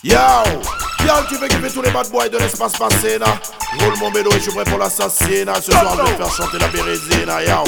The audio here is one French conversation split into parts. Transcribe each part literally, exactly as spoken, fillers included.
Yo, yo, tu veux kiffer tous les bad boys de l'espace passé, là. Roule mon bédo et je suis prêt pour l'assassinat. Ce soir, je vais faire chanter la bérésina, yo.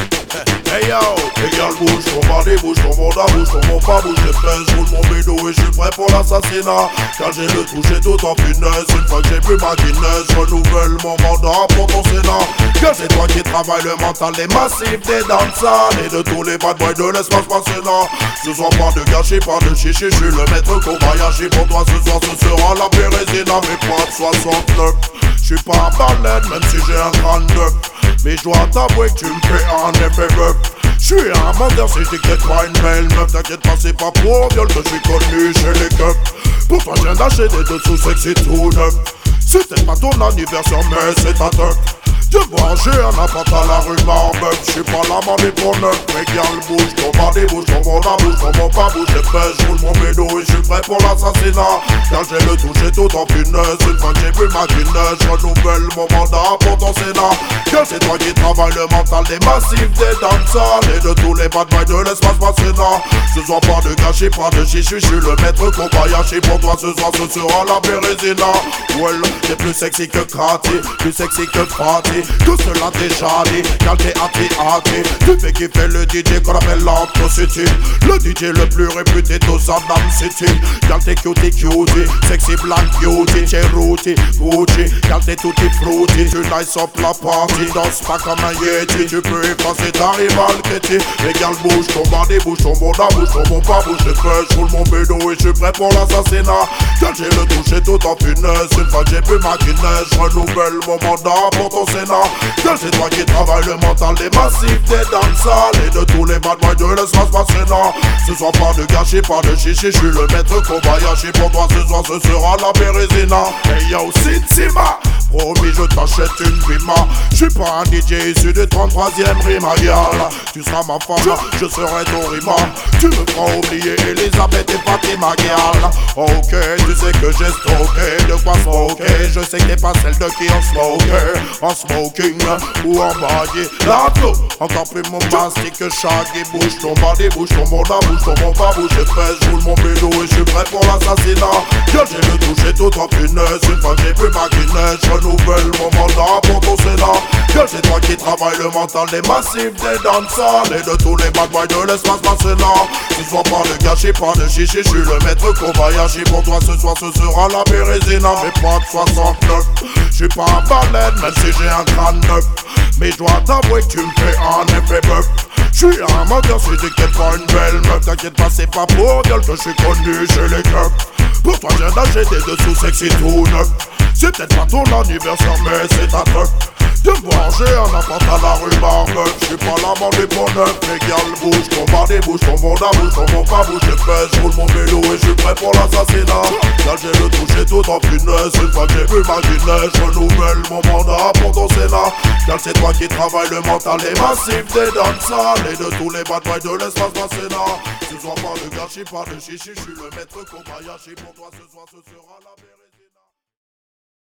Hey yo, les gars bouge, ton body bouge, ton monde à bouge, ton monde pas bouge, les fesses, roule mon bédo et je suis prêt pour l'assassinat. Car j'ai le trou, j'ai tout en finesse, une fois que j'ai plus ma Guinness, renouvelle mon mandat pour ton sénat. Que c'est toi qui travaille le mental des massifs, des dansants et de tous les bad boys de l'espace fascinant. Ce soir pas de gâchis, pas de chichi, je suis le maître Kobayashi. Pour toi ce soir ce sera la bérésina, mais pas de soixante-neuf. Je suis pas un balède même si j'ai un grand neuf. Mais je dois t'avouer que tu me fais un effet bœuf. Je suis un menteur si t'inquiète pas une belle meuf. T'inquiète pas c'est pas pour viol que je suis connu chez les keufs. Pour toi je viens d'acheter des dessous sexy tout neuf. C'était pas ton anniversaire mais c'est ta teuf. De voir j'ai un appart à la rue Marbeuf. J'suis pas là mandé pour neuf. Mais gal bouge, ton body bouge, ton monde à bouge, ton monde pas bouge. Les fesses, j'roule mon bédo et j'suis prêt pour l'assassinat. Car j'ai le tout, j'ai tout en finesse. Une fois que j'ai vu ma Guinness, j'renouvelle mon mandat pour ton sénat. Car c'est toi qui travaille le mental des massifs, des dansants et de tous les bad boys de l'espace fascinant. Ce soir pas de gâchis, pas de chichi, j'suis le maître Kobayashi. Pour toi ce soir ce sera la bérésina. Well, t'es plus sexy que Krati, plus sexy que Fati. Tout cela déjà dit, car t'es hâté hâté. Tu fais kiffer le D J qu'on appelle l'Antro City. Le D J le plus réputé de Saddam City. Car t'es cutie cutie, sexy black beauty. T'es routi, Gucci, car t'es tutti frutti. Tu nice up la party, danse pas comme un yeti. Tu peux effacer ta rivalité. Les gars bouge, ton body bouge, ton monde à bouge, ton monde pas bouge. Les fesses, roule mon bédo et je suis prêt pour l'assassinat. Car j'ai le touché tout en finesse. Une fois que j'ai pu ma Guinness, renouvelle mon mandat pour ton sénat. Que c'est toi qui travaille le mental des massifs, des dansants et de tous les bad boys de l'espace fascinant. Ce soir pas de gâchis, pas de chichi, je suis le maître Kobayashi. Pour toi ce soir ce sera la bérésina. Hey yo Sitsima, promis je t'achète une bima. Je suis pas un D J issu du trente-troisième Rimagal. Tu seras ma femme, je serai ton rima. Tu me feras oublier Elisabeth et Fatima Gal. Ok, tu sais que j'ai stocké de quoi smoker. Je sais que t'es pas celle de qui en smoker. En smoking ou en baguette. L'auto, encore plus mon mastic que Shaggy. Bouge ton body, bouge ton monde à bouge, ton monde pas bouge. Les fesses, j'roule mon bédo et je suis prêt pour l'assassinat. Que j'ai le touché tout en finesse. Une fois que j'ai vu ma Guinness, renouvelle mon mandat pour ton sénat. Que c'est toi qui travaille le mental des massifs, des dansants et de tous les bad boys de l'espace fascinant. Ce soir pas de gâchis, pas de chichi, je suis le maître Kobayashi. Pour toi ce soir ce sera la bérésina, mais pas de soixante-neuf. Je suis pas un balède même si j'ai un crâne neuf. Mais je dois t'avouer que tu me fais un effet bœuf. Je suis un menteur si t'inquiète pas une belle meuf. T'inquiète pas c'est pas pour viol que je suis connu chez les keufs. Pour toi je viens d'acheter des dessous sexy tout neuf. C'est peut-être pas ton anniversaire mais c'est ta teuf. De voir j'ai un appart à la rue Marbeuf. J'suis pas là mandé pour neuf. Les gars bouge, ton body bouge, ton monde à bouge, ton monde pas bouge. Les fesses, roule mon vélo et j'suis prêt pour l'assassinat. Là j'ai le touché tout en finesse. Une fois que j'ai vu ma Guinness, renouvelle mon mandat pour ton sénat. Car c'est toi qui travaille le mental des massifs, des dansants et de tous les bad boys de l'espace fascinant. Ce soir pas de gâchis, pas de chichi, j'suis le maître Kobayashi. Pour toi ce soir ce sera la